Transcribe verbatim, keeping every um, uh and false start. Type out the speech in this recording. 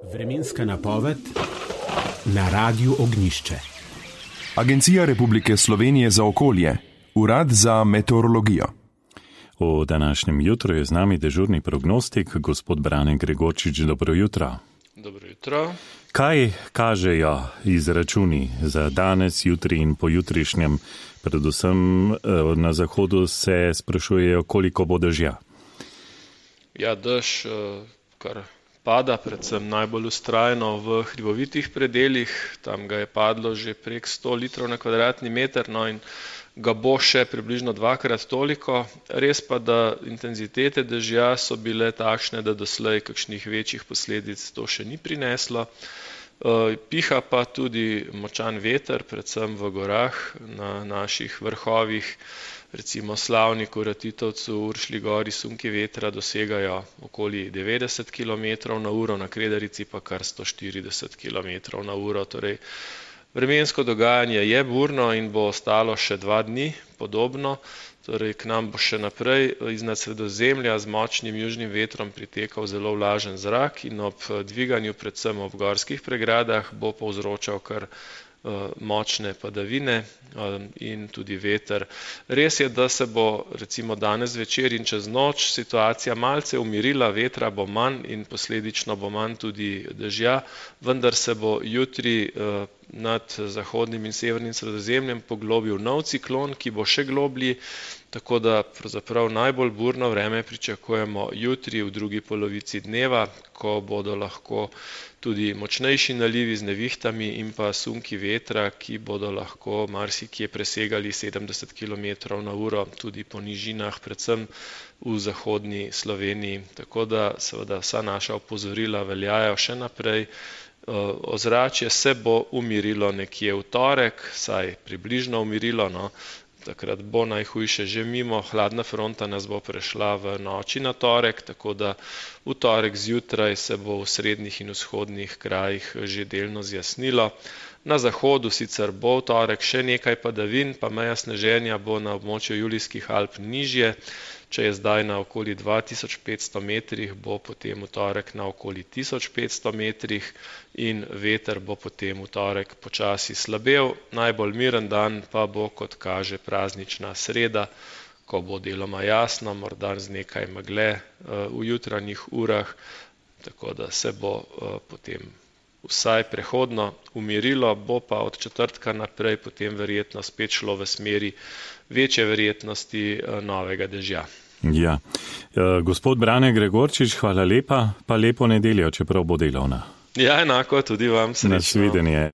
Vremenska napoved na Radiu Ognjišče. Agencija Republike Slovenije za okolje, Urad za meteorologijo. V današnjem jutru je z nami dežurni prognostik, gospod Brane Gregorčič. Dobro jutro. Dobro jutro. Kaj kažejo izračuni za danes, jutri in pojutrišnjem? Predvsem na zahodu se sprašujejo, koliko bo dežja. Ja, dež kar pada, predvsem najbolj vztrajno v hribovitih predeljih. Tam ga je padlo že prek sto litrov na kvadratni meter, no in ga bo še približno dvakrat toliko. Res pa, da intenzitete dežja so bile takšne, da doslej kakšnih večjih posledic to še ni prineslo. Piha pa tudi močan veter, predvsem v gorah, na naših vrhovih, recimo Slavniku, Ratitovcu, Uršlji gori sunki vetra dosegajo okoli devetdeset kilometrov na uro, na Kredarici pa kar sto štirideset kilometrov na uro. Torej, vremensko dogajanje je burno in bo ostalo še dva dni podobno. Torej, k nam bo še naprej iznad Sredozemlja z močnim južnim vetrom pritekal zelo vlažen zrak in ob dviganju, predvsem ob gorskih pregradah, bo povzročal kar močne padavine in tudi veter. Res je, da se bo recimo danes večer in čez noč situacija malce umirila, vetra bo manj in posledično bo manj tudi dežja, vendar se bo jutri nad zahodnim in severnim Sredozemljem poglobil nov ciklon, ki bo še globlji, tako da pravzaprav najbolj burno vreme pričakujemo jutri v drugi polovici dneva, ko bodo lahko tudi močnejši nalivi z nevihtami in pa sunki vetra, ki bodo lahko marsikje presegali sedemdeset kilometrov na uro, tudi po nižinah, predvsem v zahodni Sloveniji. Tako da seveda vsa naša opozorila veljajo še naprej. Ozračje se bo umirilo nekje v torek, saj približno umirilo, no. Takrat bo najhujše že mimo, hladna fronta nas bo prešla v noči na torek, tako da v torek zjutraj se bo v srednjih in vzhodnih krajih že delno zjasnilo. Na zahodu sicer bo v torek še nekaj padavin, pa meja sneženja bo na območju Julijskih Alp nižje. Če je zdaj na okoli dva tisoč petsto metrih, bo potem v torek na okoli tisoč petsto metrih in veter bo potem v torek počasi slabel. Najbolj miren dan pa bo, kot kaže, praznična sreda, ko bo deloma jasno, morda z nekaj megle v jutranjih urah, tako da se bo potem vsaj prehodno umirilo, bo pa od četrtka naprej potem verjetno spet šlo v smeri večje verjetnosti novega dežja. Ja, gospod Brane Gregorčič, hvala lepa, pa lepo nedeljo, čeprav bo delovna. Ja, enako, tudi vam srečno. Nasvidenje.